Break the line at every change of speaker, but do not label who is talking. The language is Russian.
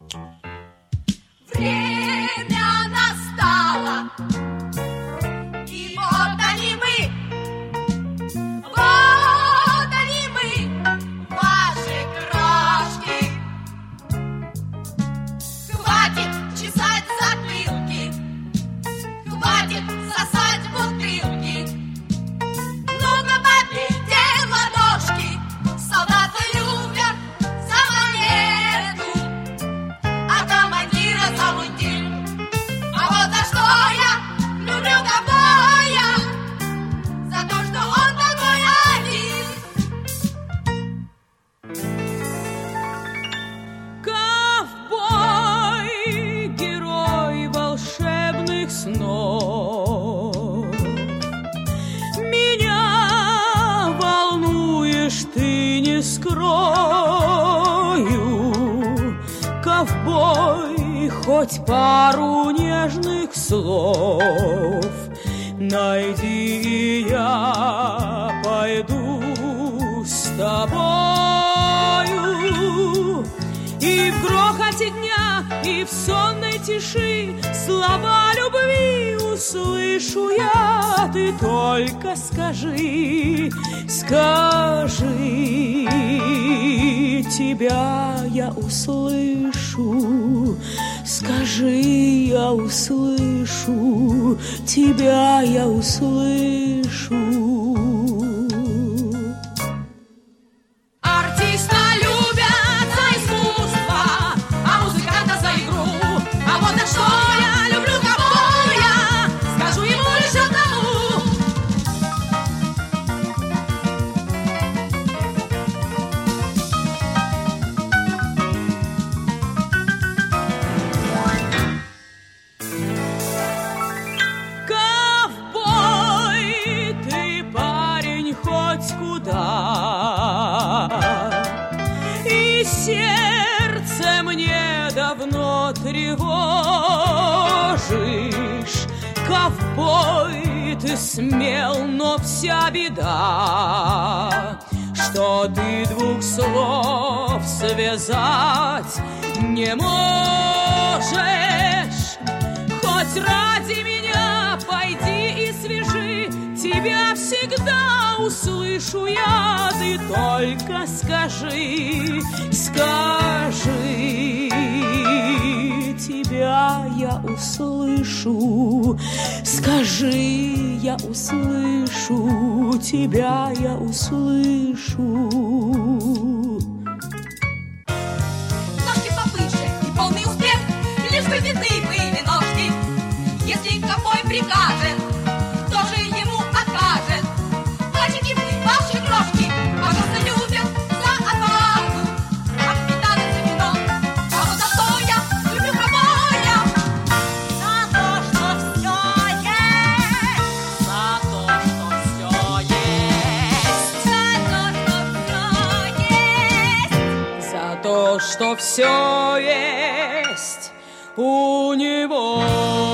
Время настало, и вот они мы, ваши крошки. Хватит чесать затылки, хватит сосать бутылки. Ну-ка побейте ладошки, солдаты любят за монету, а командира за мундир. А вот за что я люблю ковбоя, за то, что он такой один.
Ковбой, герой волшебных снов, меня волнуешь ты, не скрою. Ковбой, хоть пару нежных слов найди, и я пойду с тобою. И в грохоте дня, и в сонной тиши слова любви услышу я. Ты только скажи, скажи, тебя я услышу. Скажи, я услышу, тебя я услышу.
Артиста любят за искусство, а музыканта за игру. А вот за что я люблю ковбоя, скажу ему лишь одному.
Ковбой, ты парень хоть куда, и сердце мне давно тревожишь. Ковбой, ты смел, но вся беда, что ты двух слов связать не можешь. Хоть ради меня пойди и свяжи, тебя всегда услышу я. Ты только скажи, скажи, тебя я услышу. Скажи, я услышу, тебя я услышу.
Ножки повыше и полный успех, лишь бы видны были ножки. Если ковбой прикажет, кто же ему откажет? Мальчики, ваши крошки, пожалуйста, любят за отвагу, а капитаны за вино. А вот за что я люблю ковбоя, за то, что все есть, за то, что все есть,
За то, что все есть у него.